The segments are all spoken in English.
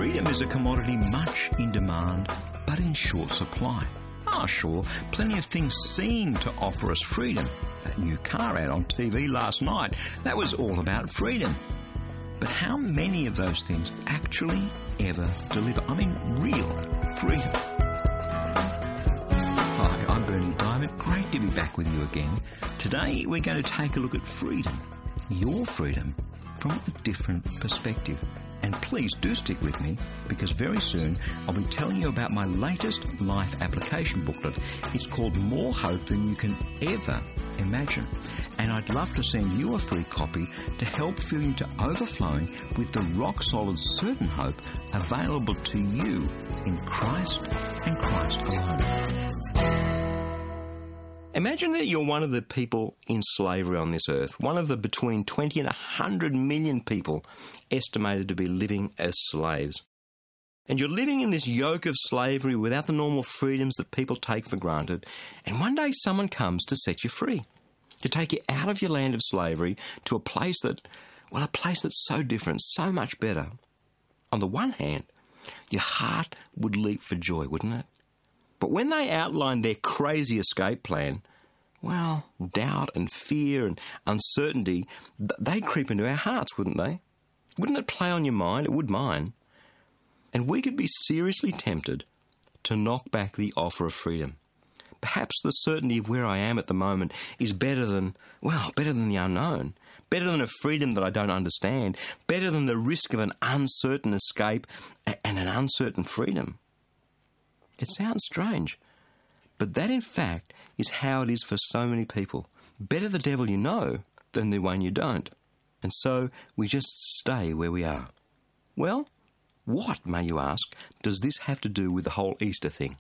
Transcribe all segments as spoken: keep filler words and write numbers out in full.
Freedom is a commodity much in demand, but in short supply. Ah, sure, plenty of things seem to offer us freedom. That new car ad on T V last night, that was all about freedom. But how many of those things actually ever deliver? I mean, real freedom. Hi, I'm Bernie Diamond. Great to be back with you again. Today we're going to take a look at freedom, your freedom, from a different perspective. And please do stick with me, because very soon I'll be telling you about my latest life application booklet. It's called More Hope Than You Can Ever Imagine. And I'd love to send you a free copy to help fill you to overflowing with the rock-solid certain hope available to you in Christ and Christ alone. Imagine that you're one of the people in slavery on this earth, one of the between twenty and one hundred million people estimated to be living as slaves. And you're living in this yoke of slavery without the normal freedoms that people take for granted, and one day someone comes to set you free, to take you out of your land of slavery to a place that, well, a place that's so different, so much better. On the one hand, your heart would leap for joy, wouldn't it? But when they outline their crazy escape plan, well, doubt and fear and uncertainty, they'd creep into our hearts, wouldn't they? Wouldn't it play on your mind? It would mine. And we could be seriously tempted to knock back the offer of freedom. Perhaps the certainty of where I am at the moment is better than, well, better than the unknown, better than a freedom that I don't understand, better than the risk of an uncertain escape and an uncertain freedom. It sounds strange, but that in fact is how it is for so many people. Better the devil you know than the one you don't. And so we just stay where we are. Well, what, may you ask, does this have to do with the whole Easter thing?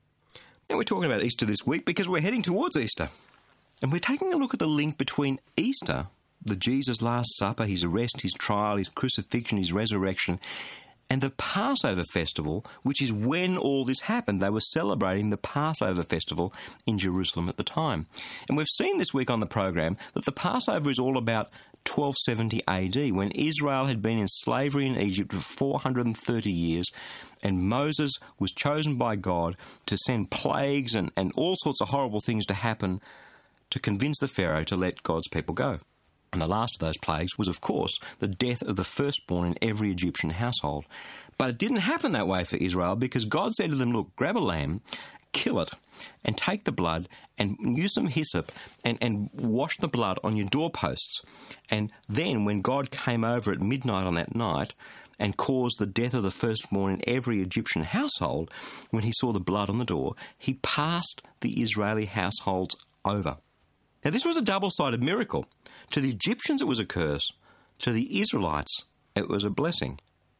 Now, we're talking about Easter this week because we're heading towards Easter. And we're taking a look at the link between Easter, the Jesus Last Supper, his arrest, his trial, his crucifixion, his resurrection, and the Passover festival, which is when all this happened. They were celebrating the Passover festival in Jerusalem at the time. And we've seen this week on the program that the Passover is all about twelve seventy A D, when Israel had been in slavery in Egypt for four hundred thirty years, and Moses was chosen by God to send plagues and, and all sorts of horrible things to happen to convince the Pharaoh to let God's people go. And the last of those plagues was, of course, the death of the firstborn in every Egyptian household. But it didn't happen that way for Israel, because God said to them, look, grab a lamb, kill it, and take the blood and use some hyssop and, and wash the blood on your doorposts. And then when God came over at midnight on that night and caused the death of the firstborn in every Egyptian household, when he saw the blood on the door, he passed the Israeli households over. Now, this was a double-sided miracle. To the Egyptians, it was a curse. To the Israelites, it was a blessing.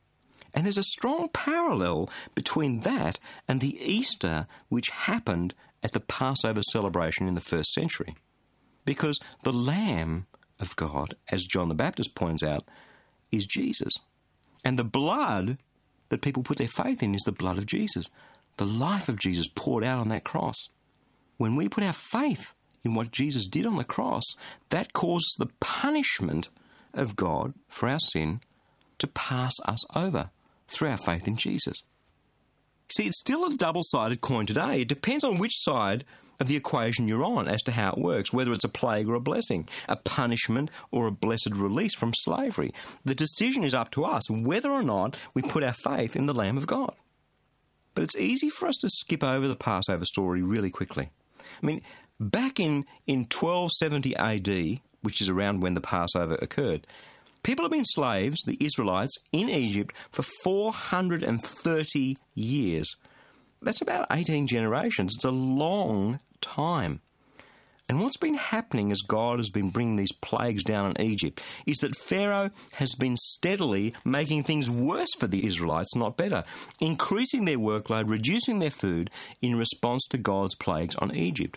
And there's a strong parallel between that and the Easter which happened at the Passover celebration in the first century. Because the Lamb of God, as John the Baptist points out, is Jesus. And the blood that people put their faith in is the blood of Jesus. The life of Jesus poured out on that cross. When we put our faith in what Jesus did on the cross, that causes the punishment of God for our sin to pass us over through our faith in Jesus. See, it's still a double-sided coin today. It depends on which side of the equation you're on as to how it works, whether it's a plague or a blessing, a punishment or a blessed release from slavery. The decision is up to us whether or not we put our faith in the Lamb of God. But it's easy for us to skip over the Passover story really quickly. I mean, back in, in twelve seventy A D, which is around when the Passover occurred, people have been slaves, the Israelites, in Egypt for four hundred thirty years. That's about eighteen generations. It's a long time. And what's been happening as God has been bringing these plagues down on Egypt is that Pharaoh has been steadily making things worse for the Israelites, not better, increasing their workload, reducing their food in response to God's plagues on Egypt.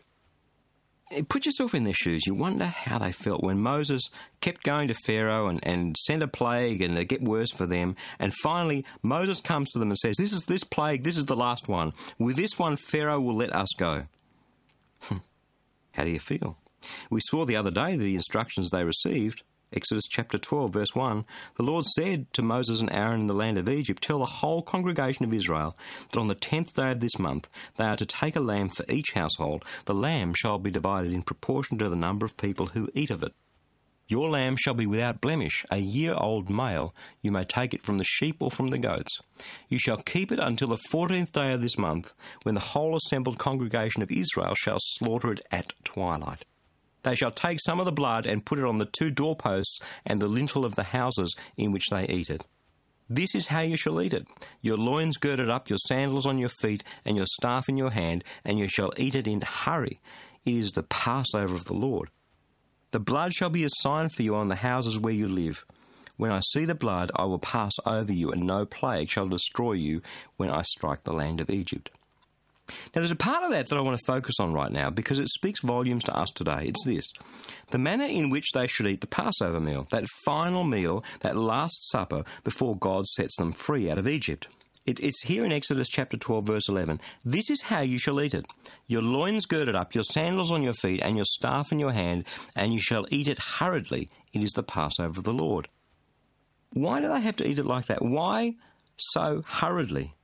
Put yourself in their shoes. You wonder how they felt when Moses kept going to Pharaoh and, and sent a plague and it get worse for them. And finally, Moses comes to them and says, this is this plague, this is the last one. With this one, Pharaoh will let us go. How do you feel? We saw the other day the instructions they received. Exodus chapter twelve, verse one, the Lord said to Moses and Aaron in the land of Egypt, "Tell the whole congregation of Israel that on the tenth day of this month they are to take a lamb for each household. The lamb shall be divided in proportion to the number of people who eat of it. Your lamb shall be without blemish, a year-old male. You may take it from the sheep or from the goats. You shall keep it until the fourteenth day of this month, when the whole assembled congregation of Israel shall slaughter it at twilight. They shall take some of the blood and put it on the two doorposts and the lintel of the houses in which they eat it. This is how you shall eat it: your loins girded up, your sandals on your feet, and your staff in your hand, and you shall eat it in hurry. It is the Passover of the Lord. The blood shall be a sign for you on the houses where you live. When I see the blood, I will pass over you, and no plague shall destroy you when I strike the land of Egypt." Now, there's a part of that that I want to focus on right now because it speaks volumes to us today. It's this: the manner in which they should eat the Passover meal, that final meal, that last supper before God sets them free out of Egypt. It, it's here in Exodus chapter twelve, verse eleven. "This is how you shall eat it: your loins girded up, your sandals on your feet, and your staff in your hand, and you shall eat it hurriedly. It is the Passover of the Lord." Why do they have to eat it like that? Why so hurriedly?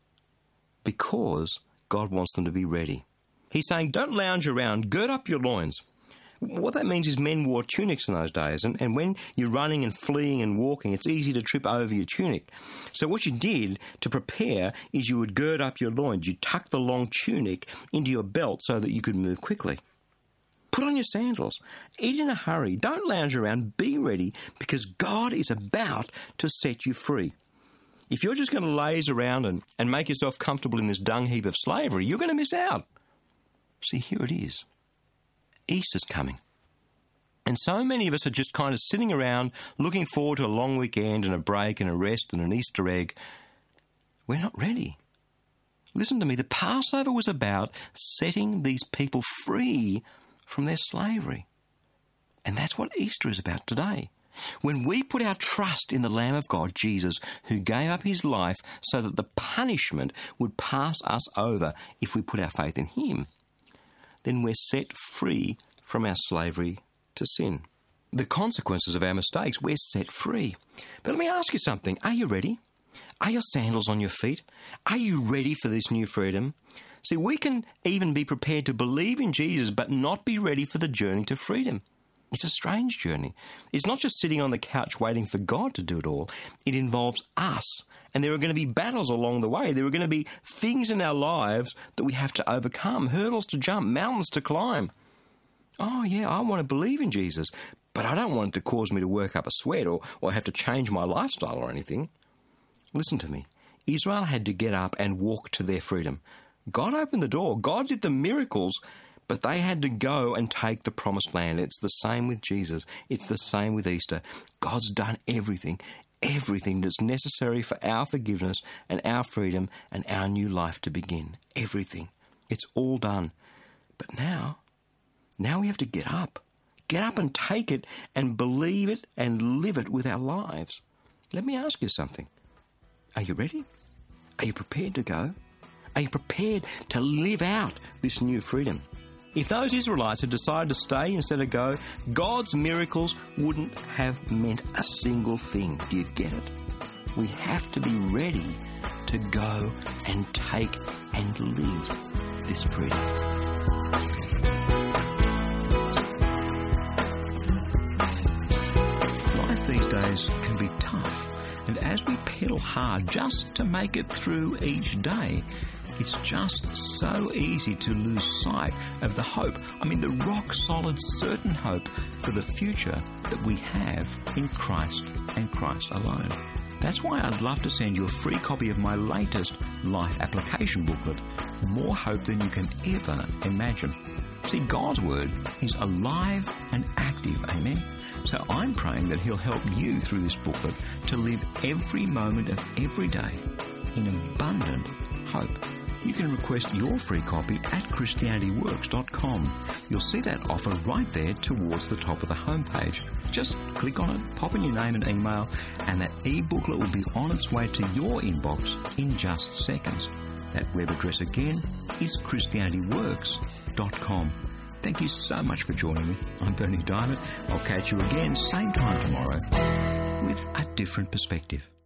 Because God wants them to be ready. He's saying, don't lounge around, gird up your loins. What that means is men wore tunics in those days, and, and when you're running and fleeing and walking, it's easy to trip over your tunic. So what you did to prepare is you would gird up your loins. You tuck the long tunic into your belt so that you could move quickly. Put on your sandals. Eat in a hurry. Don't lounge around. Be ready, because God is about to set you free. If you're just going to laze around and, and make yourself comfortable in this dung heap of slavery, you're going to miss out. See, here it is. Easter's coming. And so many of us are just kind of sitting around looking forward to a long weekend and a break and a rest and an Easter egg. We're not ready. Listen to me. The Passover was about setting these people free from their slavery. And that's what Easter is about today. When we put our trust in the Lamb of God, Jesus, who gave up his life so that the punishment would pass us over if we put our faith in him, then we're set free from our slavery to sin. The consequences of our mistakes, we're set free. But let me ask you something. Are you ready? Are your sandals on your feet? Are you ready for this new freedom? See, we can even be prepared to believe in Jesus but not be ready for the journey to freedom. It's a strange journey. It's not just sitting on the couch waiting for God to do it all. It involves us. And there are going to be battles along the way. There are going to be things in our lives that we have to overcome, hurdles to jump, mountains to climb. Oh, yeah, I want to believe in Jesus, but I don't want it to cause me to work up a sweat or, or have to change my lifestyle or anything. Listen to me. Israel had to get up and walk to their freedom. God opened the door. God did the miracles. But they had to go and take the promised land. It's the same with Jesus. It's the same with Easter. God's done everything, everything that's necessary for our forgiveness and our freedom and our new life to begin. Everything. It's all done. But now, now we have to get up. Get up and take it and believe it and live it with our lives. Let me ask you something. Are you ready? Are you prepared to go? Are you prepared to live out this new freedom? If those Israelites had decided to stay instead of go, God's miracles wouldn't have meant a single thing. Do you get it? We have to be ready to go and take and live this freedom. Life these days can be tough, and as we pedal hard just to make it through each day, it's just so easy to lose sight of the hope, I mean the rock-solid, certain hope for the future that we have in Christ and Christ alone. That's why I'd love to send you a free copy of my latest life application booklet, More Hope Than You Can Ever Imagine. See, God's Word is alive and active, amen? So I'm praying that He'll help you through this booklet to live every moment of every day in abundant hope. You can request your free copy at Christianity Works dot com. You'll see that offer right there towards the top of the homepage. Just click on it, pop in your name and email, and that e-booklet will be on its way to your inbox in just seconds. That web address again is Christianity Works dot com. Thank you so much for joining me. I'm Berni Dymet. I'll catch you again, same time tomorrow, with a different perspective.